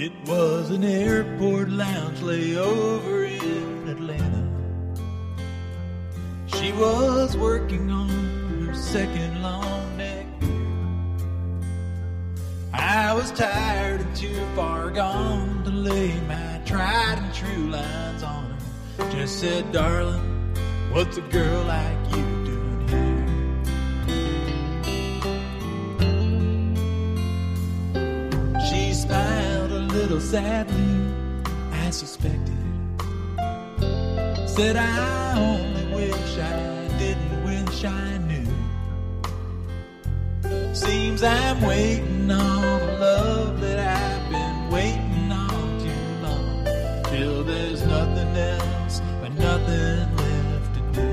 It was an airport lounge layover in Atlanta. She was working on her second long neck beer. I was tired and too far gone to lay my tried and true lines on her. Just said, darling, what's a girl like you doing here? She smiled a little sadly, I suspected. Said, I only wish I didn't wish I knew. Seems I'm waiting on a love that I've been waiting on too long, till there's nothing else but nothing left to do.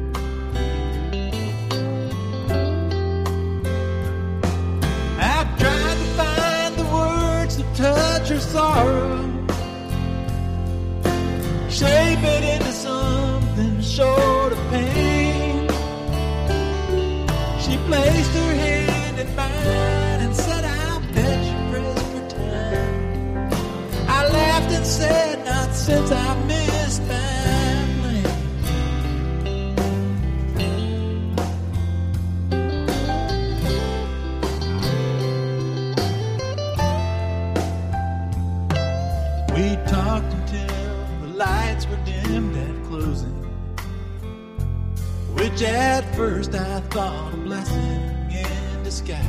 I've tried to find the words to touch her sorrow, shape it into something short of pain. She placed her hand in mine and said, I'll bet you press for time. I laughed and said, not since I missed my plane. We talked until the lights were dimmed at closing, which at first I thought a blessing in disguise.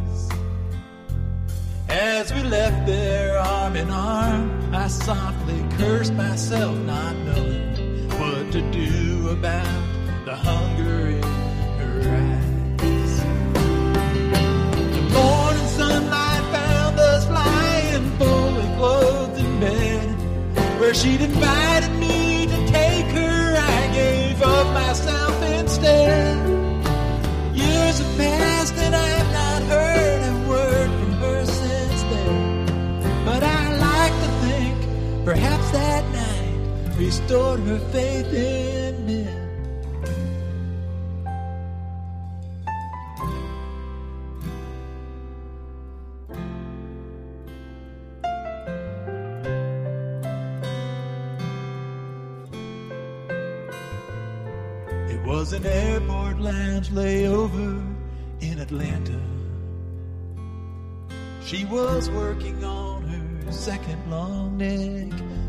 As we left there arm in arm, I softly cursed myself, not knowing what to do about the hunger in her eyes. The morning sunlight found us lying fully clothed in bed, where she'd invited me to take her. I gave up myself instead. Years have passed and I've not heard a word from her since then, but I like to think perhaps that night restored her faith in men. It was an airport lounge layover in Atlanta. She was working on her second long neck